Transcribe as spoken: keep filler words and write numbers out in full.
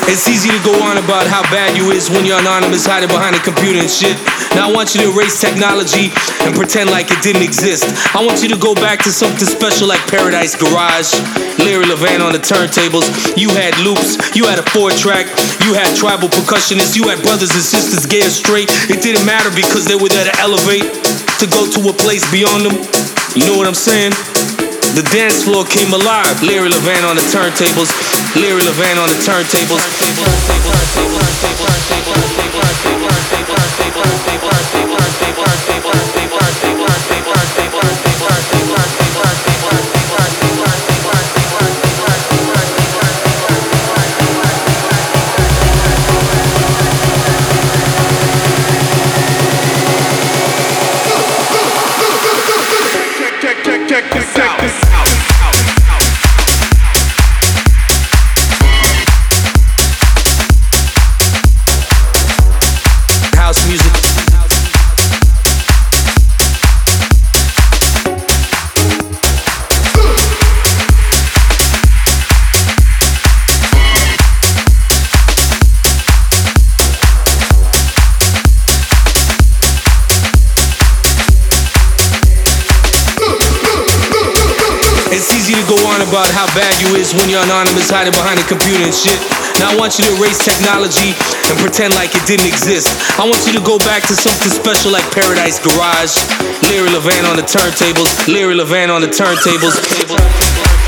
It's easy to go on about how bad you is when you're anonymous, hiding behind a computer and shit. Now I want you to erase technology and pretend like it didn't exist. I want you to go back to something special like Paradise Garage. Larry Levan on the turntables. You had loops, you had a four track, you had tribal percussionists, you had brothers and sisters, gay or straight. It didn't matter because they were there to elevate, to go to a place beyond them. You know what I'm saying? The dance floor came alive. Larry Levan on the turntables. Larry Levan on the turntables. Check this out. House music. It's easy to go on about how bad you is when you're anonymous, hiding behind a computer and shit. Now I want you to erase technology and pretend like it didn't exist. I want you to go back to something special like Paradise Garage. Larry Levan on the turntables. Larry Levan on the turntables.